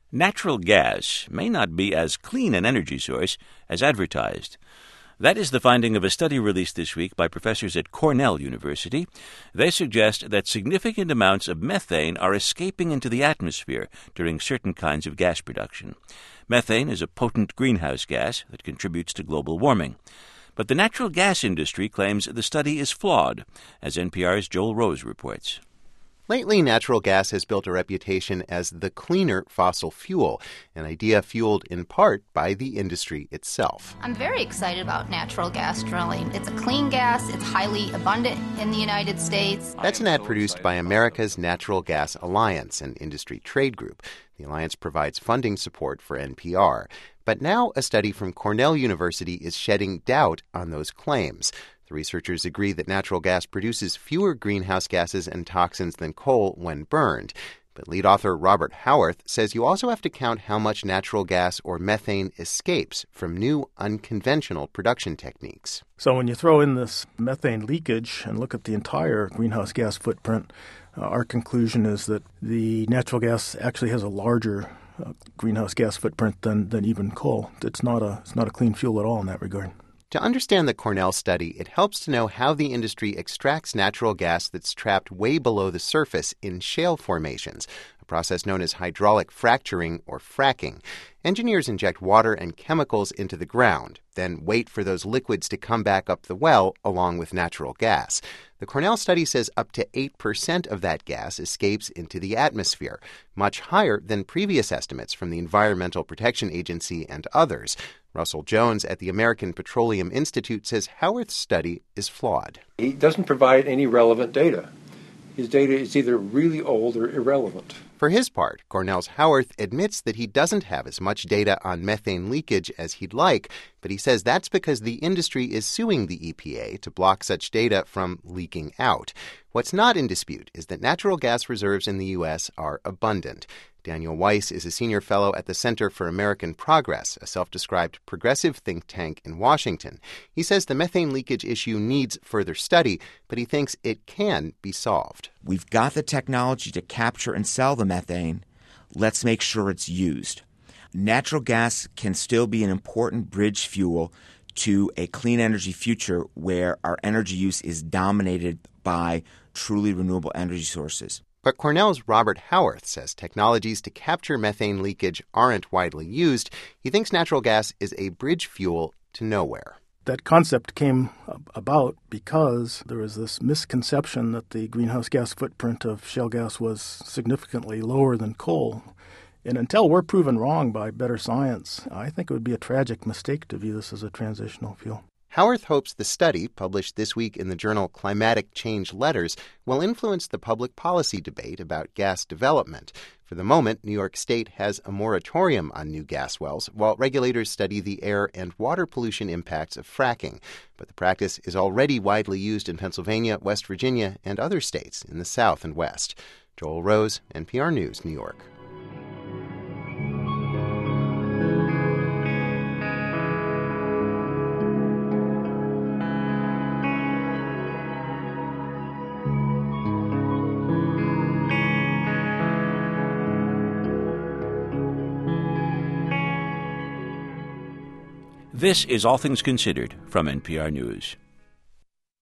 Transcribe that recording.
Natural gas may not be as clean an energy source as advertised. That is the finding of a study released this week by professors at Cornell University. They suggest that significant amounts of methane are escaping into the atmosphere during certain kinds of gas production. Methane is a potent greenhouse gas that contributes to global warming. But the natural gas industry claims the study is flawed, as NPR's Joel Rose reports. Lately, natural gas has built a reputation as the cleaner fossil fuel, an idea fueled in part by the industry itself. I'm very excited about natural gas drilling. It's a clean gas. It's highly abundant in the United States. That's an ad produced by America's Natural Gas Alliance, an industry trade group. The alliance provides funding support for NPR. But now a study from Cornell University is shedding doubt on those claims. The researchers agree that natural gas produces fewer greenhouse gases and toxins than coal when burned. But lead author Robert Howarth says you also have to count how much natural gas or methane escapes from new unconventional production techniques. So when you throw in this methane leakage and look at the entire greenhouse gas footprint, our conclusion is that the natural gas actually has a larger greenhouse gas footprint than even coal. It's not a clean fuel at all in that regard. To understand the Cornell study, it helps to know how the industry extracts natural gas that's trapped way below the surface in shale formations, a process known as hydraulic fracturing or fracking. Engineers inject water and chemicals into the ground, then wait for those liquids to come back up the well along with natural gas. The Cornell study says up to 8% of that gas escapes into the atmosphere, much higher than previous estimates from the Environmental Protection Agency and others. Russell Jones at the American Petroleum Institute says Howarth's study is flawed. He doesn't provide any relevant data. His data is either really old or irrelevant. For his part, Cornell's Howarth admits that he doesn't have as much data on methane leakage as he'd like, but he says that's because the industry is suing the EPA to block such data from leaking out. What's not in dispute is that natural gas reserves in the U.S. are abundant. Daniel Weiss is a senior fellow at the Center for American Progress, a self-described progressive think tank in Washington. He says the methane leakage issue needs further study, but he thinks it can be solved. We've got the technology to capture and sell the methane. Let's make sure it's used. Natural gas can still be an important bridge fuel to a clean energy future where our energy use is dominated by truly renewable energy sources. But Cornell's Robert Howarth says technologies to capture methane leakage aren't widely used. He thinks natural gas is a bridge fuel to nowhere. That concept came about because there was this misconception that the greenhouse gas footprint of shale gas was significantly lower than coal. And until we're proven wrong by better science, I think it would be a tragic mistake to view this as a transitional fuel. Howarth hopes the study, published this week in the journal Climatic Change Letters, will influence the public policy debate about gas development. For the moment, New York State has a moratorium on new gas wells, while regulators study the air and water pollution impacts of fracking. But the practice is already widely used in Pennsylvania, West Virginia, and other states in the South and West. Joel Rose, NPR News, New York. This is All Things Considered from NPR News.